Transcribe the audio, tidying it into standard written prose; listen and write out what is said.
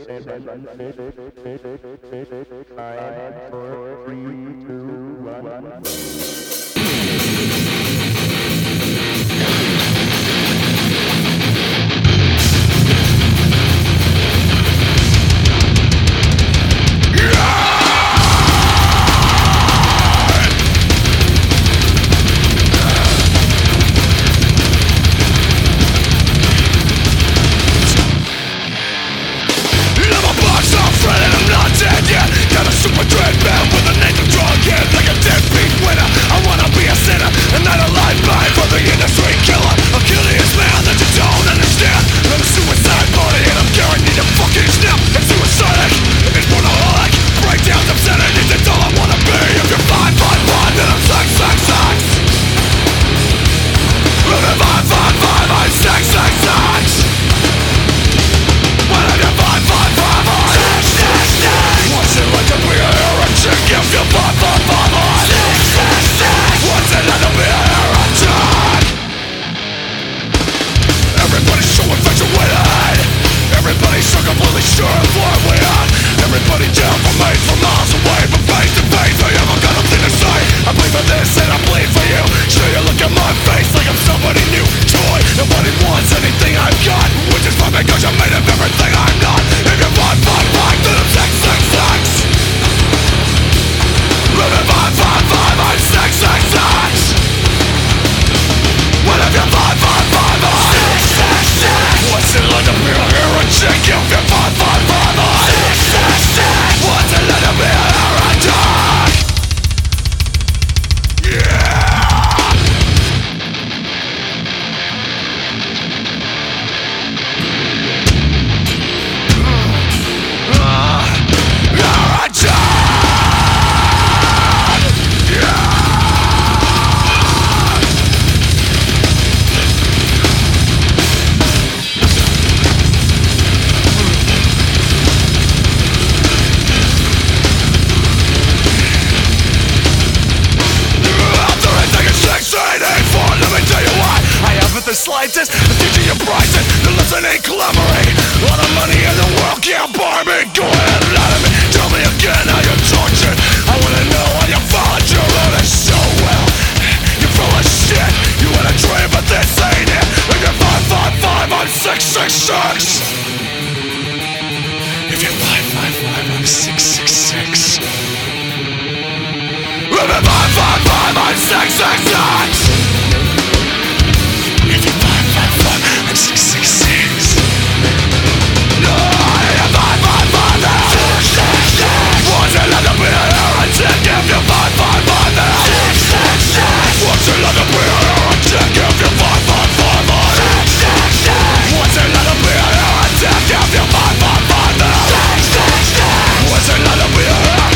5, 4, 3, 2, 1. Got a super dread man with a name of drug head like a deadbeat winner. I wanna be a sinner and not a lifeline for the industry killer. A curious man that you don't understand. I'm a suicide body and I'm guaranteed to fucking snap. It's suicidal, it's workaholic. Breakdowns, obscenities, it's all I wanna be. If you're 555, then I'm 666. If you're 555, I'm 666. When I'm 555, I'm 666. What's it like to be a heretic if you're 555? 666. What's it like to be a heretic? Everybody's so infatuated. Everybody's so completely sure of where we are. Everybody down from me from miles away. But face to face, I haven't got nothing to say. I bleed for this and I bleed for you. Sure you look at my face like I'm somebody new. Joy, nobody wants anything I've got. Which is fine because you're made of everything I'm not. If you're 555, then I'm 666. If you're 555, I'm 666. Well, if you're 555, I'm 666. What's it like to be a heretic if you're 555, I'm 666. What's it like to be a heretic? Yeah! The slightest, the teaching you prices, the listening clamoring. All the money in the world can't buy me. Go ahead and lie to me, tell me again how you're tortured. I wanna know how you followed your orders so well. You're full of shit, you had a dream but this ain't it. If you're 555, I'm 666. If you're 555, I'm 666. If you're 555, I'm 666. If you're 555, I'm 666. No, you're 555, I'm 666. What's it like to be a heretic if you're 555, I'm 666. What's it like to be a heretic if you're 555, I'm 666. What's it like to be a heretic if you're 555, I'm 666. What's it like to be a heretic?